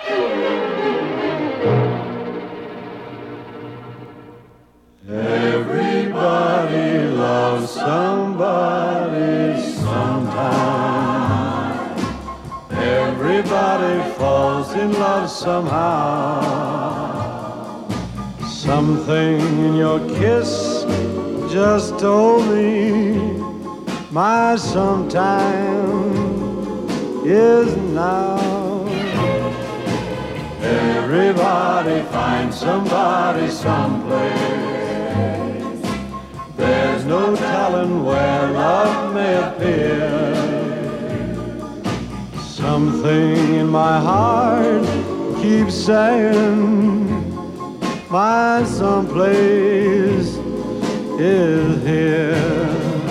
Everybody loves somebody sometime. Everybody falls in love somehow. Something in your kiss just told me my sometime is now. Everybody finds somebody someplace. There's no telling where love may appear. Something in my heart keeps saying my someplace is here.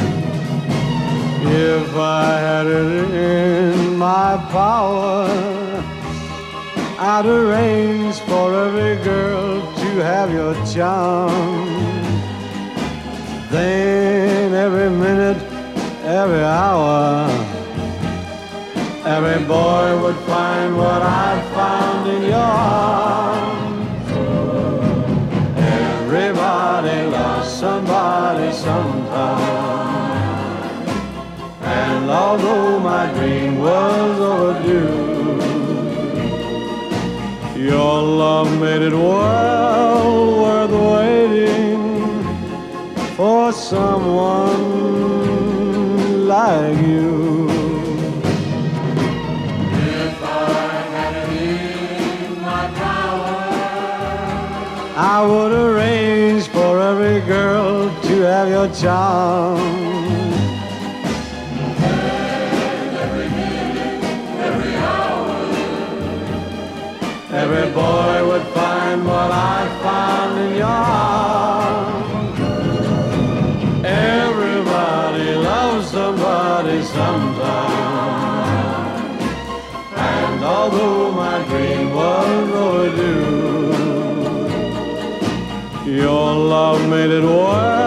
If I had it in my power, I'd arrange for every girl to have your charm. Then every minute, every hour, every boy would find what I found in your arms. Everybody loves somebody sometime. And although my dream was overdue, your love made it well worth waiting for someone like you. If I had it in my power, I would arrange for every girl to have your charm. and every minute, every hour, Every boy would find what I found in your arms. Everybody loves somebody sometime. And although my dream was overdue, your love made it worth